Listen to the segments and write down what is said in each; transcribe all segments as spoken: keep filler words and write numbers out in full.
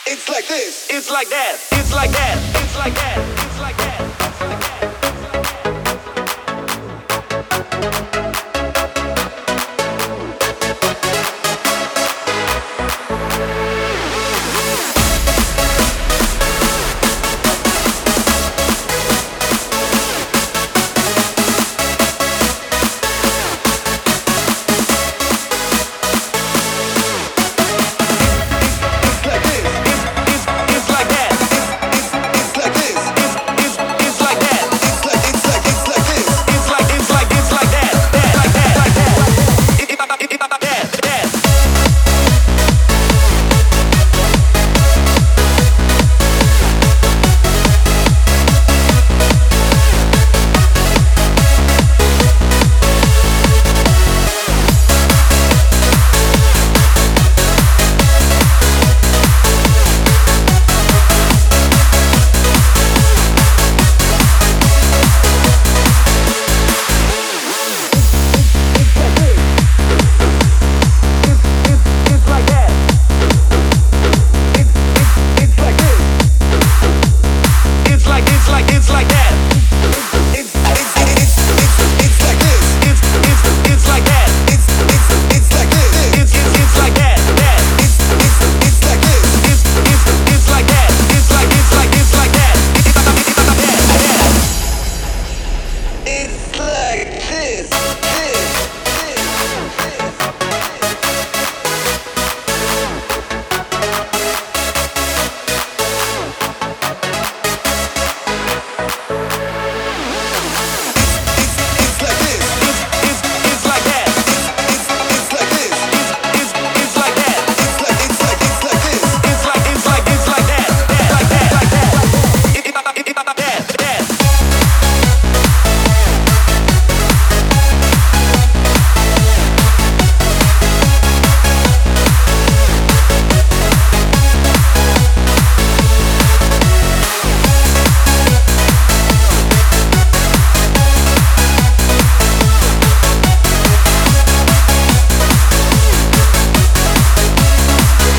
It's like this. It's like that. It's like that. It's like that. It's like that. It's like that.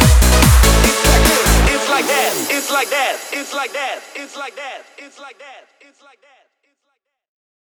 It's like that. It's like that. It's like that. It's like that.